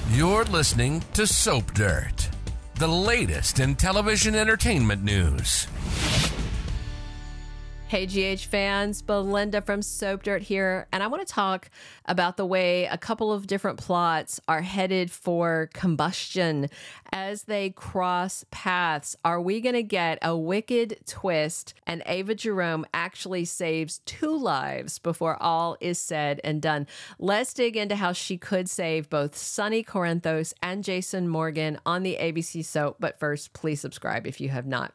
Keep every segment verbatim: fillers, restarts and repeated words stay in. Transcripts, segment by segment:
You're listening to Soap Dirt, the latest in television entertainment news. Hey, G H fans, Belinda from Soap Dirt here, and I want to talk about the way a couple of different plots are headed for combustion as they cross paths. Are we going to get a wicked twist and Ava Jerome actually saves two lives before all is said and done? Let's dig into how she could save both Sonny Corinthos and Jason Morgan on the A B C soap, but first, please subscribe if you have not.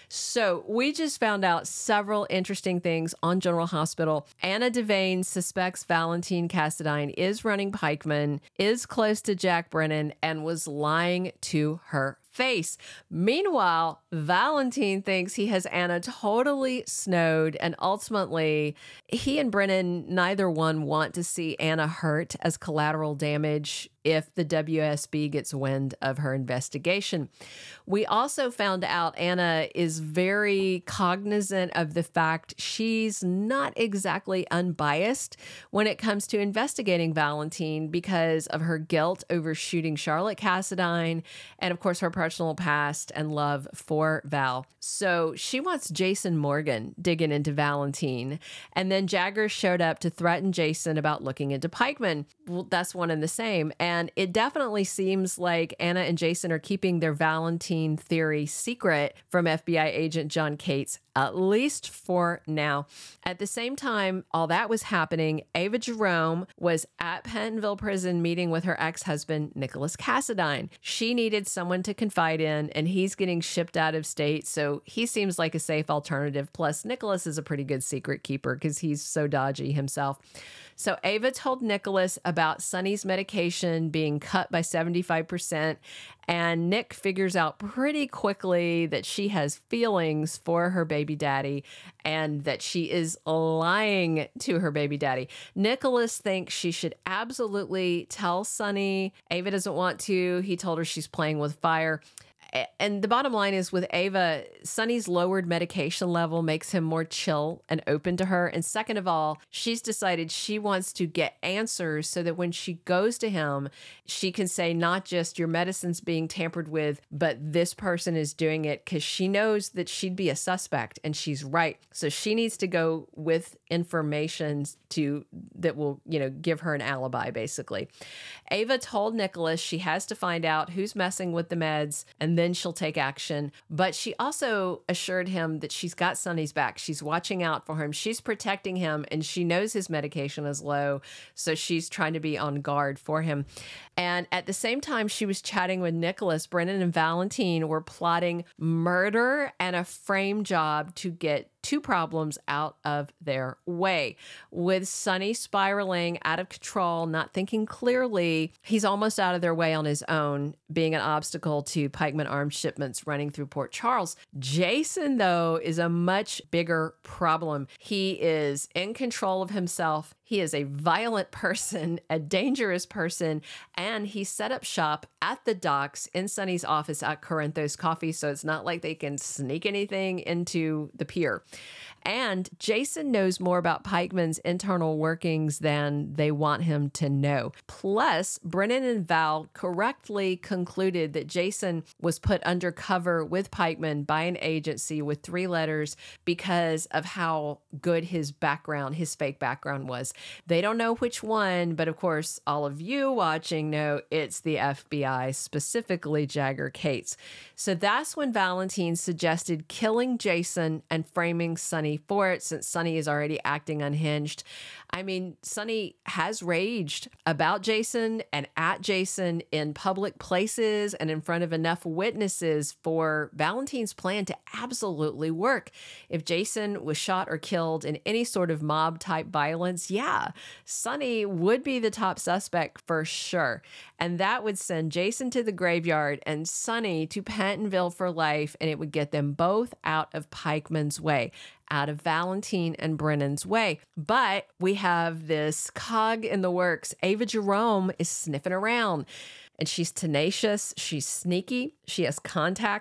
So we just found out several interesting things on General Hospital. Anna Devane suspects Valentine Cassadine is running Pikeman, is close to Jack Brennan, and was lying to her face. Meanwhile, Valentine thinks he has Anna totally snowed, and ultimately, he and Brennan, neither one want to see Anna hurt as collateral damage if the W S B gets wind of her investigation. We also found out Anna is very cognizant of the fact she's not exactly unbiased when it comes to investigating Valentine because of her guilt over shooting Charlotte Cassadine and, of course, her personal past and love for Val. So she wants Jason Morgan digging into Valentine. And then Jagger showed up to threaten Jason about looking into Pikeman. Well, that's one and the same. And it definitely seems like Anna and Jason are keeping their Valentine theory secret from F B I agent John Cates, at least for now. At the same time, all that was happening, Ava Jerome was at Pentonville Prison meeting with her ex-husband, Nicholas Cassadine. She needed someone to confide in, and he's getting shipped out of state, so he seems like a safe alternative. Plus, Nicholas is a pretty good secret keeper because he's so dodgy himself. So Ava told Nicholas about Sonny's medication being cut by seventy-five percent, and Nick figures out pretty quickly that she has feelings for her baby daddy and that she is lying to her baby daddy. Nicholas thinks she should absolutely tell Sonny. Ava doesn't want to. He told her she's playing with fire. And the bottom line is with Ava, Sonny's lowered medication level makes him more chill and open to her. And second of all, she's decided she wants to get answers so that when she goes to him, she can say not just your medicine's being tampered with, but this person is doing it, because she knows that she'd be a suspect and she's right. So she needs to go with information to that will, you know, give her an alibi, basically. Ava told Nicholas she has to find out who's messing with the meds and then she'll take action. But she also assured him that she's got Sonny's back. She's watching out for him. She's protecting him, and she knows his medication is low, so she's trying to be on guard for him. And at the same time she was chatting with Nicholas, Brennan and Valentine were plotting murder and a frame job to get two problems out of their way. With Sonny spiraling out of control, not thinking clearly, he's almost out of their way on his own, being an obstacle to Pikeman arms shipments running through Port Charles. Jason, though, is a much bigger problem. He is in control of himself. He is a violent person, a dangerous person, and he set up shop at the docks in Sonny's office at Corinthos Coffee, so it's not like they can sneak anything into the pier. And Jason knows more about Pikeman's internal workings than they want him to know. Plus, Brennan and Val correctly concluded that Jason was put undercover with Pikeman by an agency with three letters because of how good his background, his fake background was. They don't know which one, but of course, all of you watching know it's the F B I, specifically Jagger Cates. So that's when Valentine suggested killing Jason and framing Sonny for it, since Sonny is already acting unhinged. I mean, Sonny has raged about Jason and at Jason in public places and in front of enough witnesses for Valentine's plan to absolutely work. If Jason was shot or killed in any sort of mob type violence, yeah, Sonny would be the top suspect for sure. And that would send Jason to the graveyard and Sonny to Pentonville for life, and it would get them both out of Pikeman's way, out of Valentine and Brennan's way. But we have this cog in the works. Ava Jerome is sniffing around, and she's tenacious. She's sneaky. She has contacts.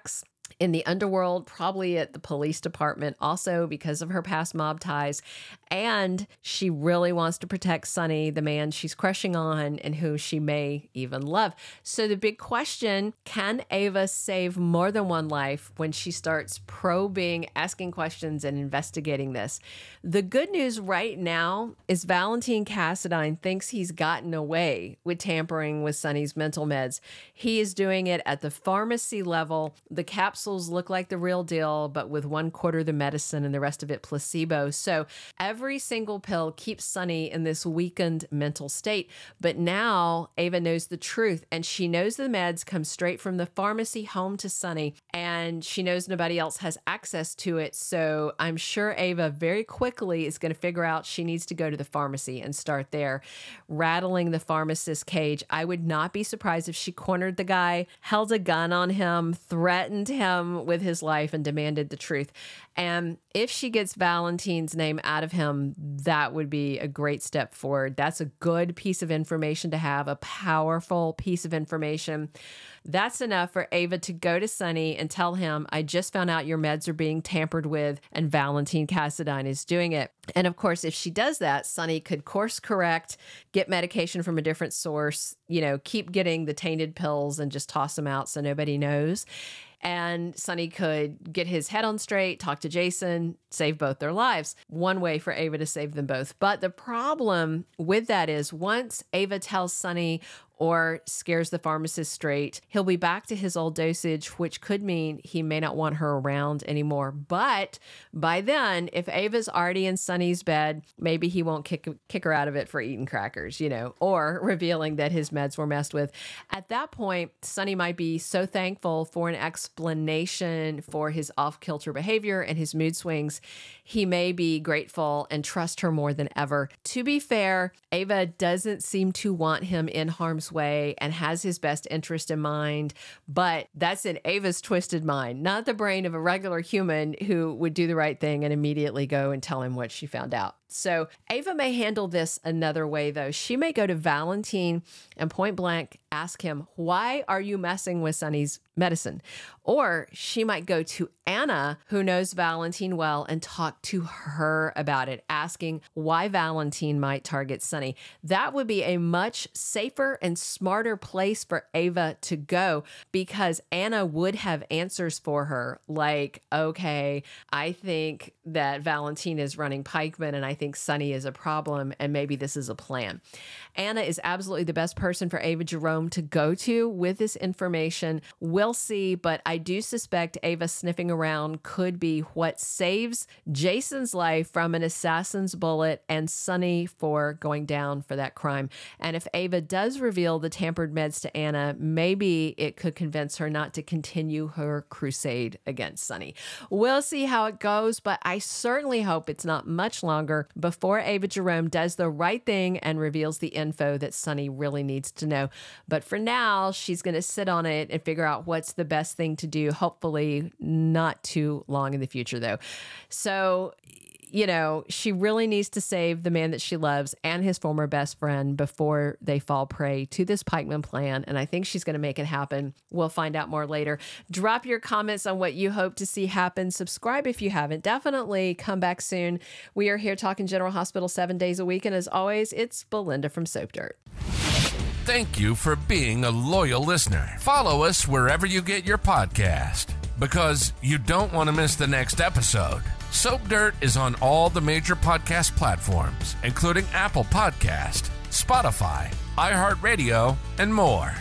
in the underworld, probably at the police department, also because of her past mob ties. And she really wants to protect Sonny, the man she's crushing on and who she may even love. So the big question, can Ava save more than one life when she starts probing, asking questions, and investigating this? The good news right now is Valentine Cassadine thinks he's gotten away with tampering with Sonny's mental meds. He is doing it at the pharmacy level. The capsule look like the real deal, but with one quarter the medicine and the rest of it placebo. So every single pill keeps Sonny in this weakened mental state. But now Ava knows the truth, and she knows the meds come straight from the pharmacy home to Sonny, and she knows nobody else has access to it. So I'm sure Ava very quickly is going to figure out she needs to go to the pharmacy and start there, rattling the pharmacist's cage. I would not be surprised if she cornered the guy, held a gun on him, threatened him with his life, and demanded the truth. And if she gets Valentine's name out of him, that would be a great step forward. That's a good piece of information to have, a powerful piece of information. That's enough for Ava to go to Sonny and tell him, I just found out your meds are being tampered with, and Valentine Cassadine is doing it. And of course, if she does that, Sonny could course correct, get medication from a different source, you know, keep getting the tainted pills and just toss them out so nobody knows. And Sonny could get his head on straight, talk to Jason, save both their lives. One way for Ava to save them both. But the problem with that is once Ava tells Sonny or scares the pharmacist straight, he'll be back to his old dosage, which could mean he may not want her around anymore. But by then, if Ava's already in Sonny's bed, maybe he won't kick, kick her out of it for eating crackers, you know, or revealing that his meds were messed with. At that point, Sonny might be so thankful for an explanation for his off-kilter behavior and his mood swings, he may be grateful and trust her more than ever. To be fair, Ava doesn't seem to want him in harm's way and has his best interest in mind, but that's in Ava's twisted mind, not the brain of a regular human who would do the right thing and immediately go and tell him what she found out. So Ava may handle this another way, though. She may go to Valentine and point blank ask him, why are you messing with Sonny's medicine? Or she might go to Anna, who knows Valentine well, and talk to her about it, asking why Valentine might target Sonny. That would be a much safer and smarter place for Ava to go, because Anna would have answers for her, like, okay, I think that Valentine is running pikemen, and I think Sonny is a problem, and maybe this is a plan. Anna is absolutely the best person for Ava Jerome to go to with this information. We'll see, but I do suspect Ava sniffing around could be what saves Jason's life from an assassin's bullet and Sonny for going down for that crime. And if Ava does reveal the tampered meds to Anna, maybe it could convince her not to continue her crusade against Sonny. We'll see how it goes, but I certainly hope it's not much longer before Ava Jerome does the right thing and reveals the info that Sonny really needs to know. But for now, she's going to sit on it and figure out what's the best thing to do, hopefully not too long in the future, though. So, you know, she really needs to save the man that she loves and his former best friend before they fall prey to this pikeman plan. And I think she's going to make it happen. We'll find out more later. Drop your comments on what you hope to see happen. Subscribe if you haven't. Definitely come back soon. We are here talking General Hospital seven days a week. And as always, it's Belinda from Soap Dirt. Thank you for being a loyal listener. Follow us wherever you get your podcast, because you don't want to miss the next episode. Soap Dirt is on all the major podcast platforms, including Apple Podcast, Spotify, iHeartRadio, and more.